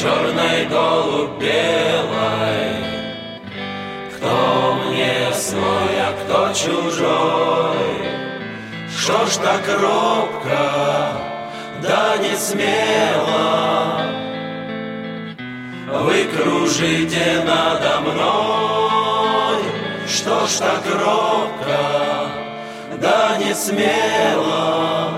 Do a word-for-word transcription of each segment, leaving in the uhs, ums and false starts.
черный, голубь белый. Кто мне свой, а кто чужой? Что ж так робко, да не смело вы кружите надо мной? Что ж так робко, да не смело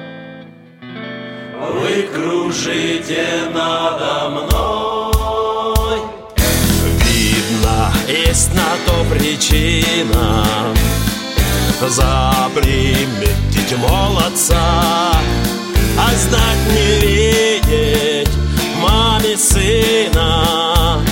вы кружите надо мной? Видно, есть на то причина заприметить молодца, а знать не видеть маме сына,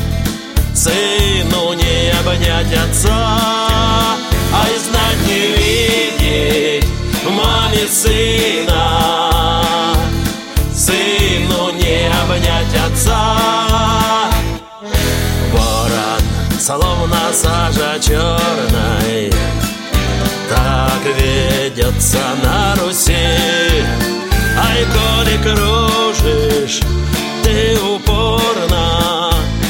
сыну не обнять отца, а и знать не видеть маме сына, сыну не обнять отца. Ворон, словно сажа черной, так ведется на Руси. Ай, коли кружишь ты упорно,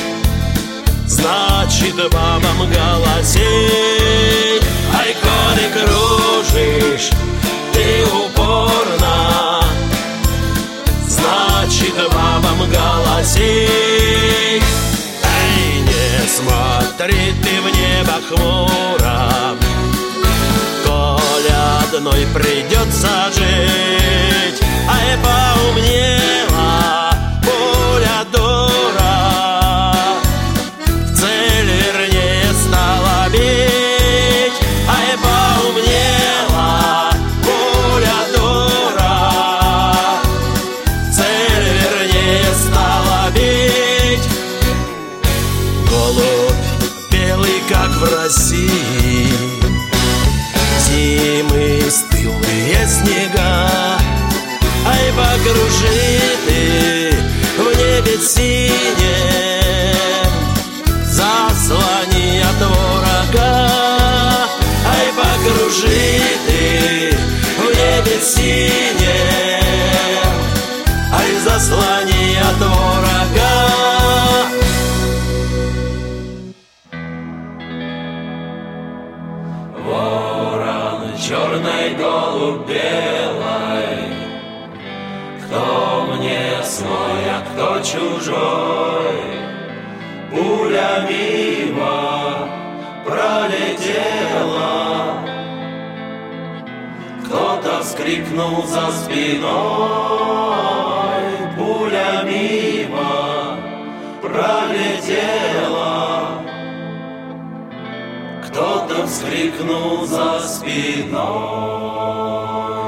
значит бабам голоси. Ай, коли кружишь ты упорно, значит бабам голоси. Эй, не смотри ты в небо хмуро, коль одной придется жить. Ай, поумнела пуля дура, в цель вернее стала бить. Ай, поумнела пуля дура, в цель вернее стала бить. Голубь белый, как в России, зимы стылые снега. Ай, покружи ты в небе синем, заслони от ворога. Ай, покружи ты в небе синем, ай, заслони от ворога. Ворон, черный, голубь белый. Кто мне свой, а кто чужой? Пуля мимо пролетела, кто-то вскрикнул за спиной. Пуля мимо пролетела, кто-то вскрикнул за спиной.